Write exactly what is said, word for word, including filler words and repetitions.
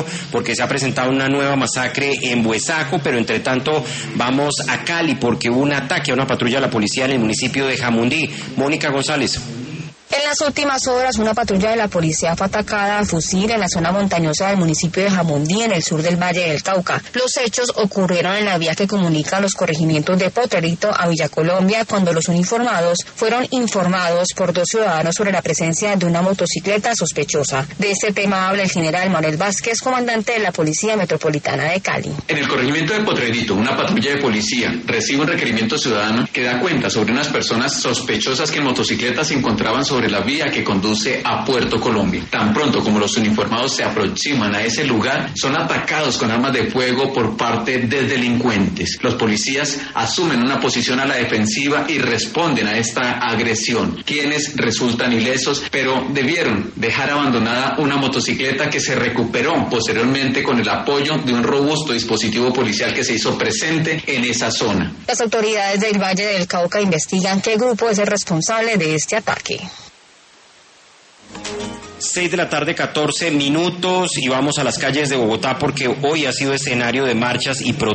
porque se ha presentado una nueva masacre en Buesaco, pero entre tanto vamos a Cali porque hubo un ataque a una patrulla de la policía en el municipio de Jamundí. Mónica González. En las últimas horas, una patrulla de la policía fue atacada a fusil en la zona montañosa del municipio de Jamundí, en el sur del Valle del Cauca. Los hechos ocurrieron en la vía que comunica los corregimientos de Potrerito a Villa Colombia, cuando los uniformados fueron informados por dos ciudadanos sobre la presencia de una motocicleta sospechosa. De este tema habla el general Manuel Vázquez, comandante de la Policía Metropolitana de Cali. En el corregimiento de Potrerito, una patrulla de policía recibe un requerimiento ciudadano que da cuenta sobre unas personas sospechosas que en motocicletas se encontraban sobre la vía que conduce a Puerto Colombia. Tan pronto como los uniformados se aproximan a ese lugar, son atacados con armas de fuego por parte de delincuentes. Los policías asumen una posición a la defensiva y responden a esta agresión, quienes resultan ilesos, pero debieron dejar abandonada una motocicleta que se recuperó posteriormente con el apoyo de un robusto dispositivo policial que se hizo presente en esa zona. Las autoridades del Valle del Cauca investigan qué grupo es el responsable de este ataque. seis de la tarde, catorce minutos, y vamos a las calles de Bogotá porque hoy ha sido escenario de marchas y protestas.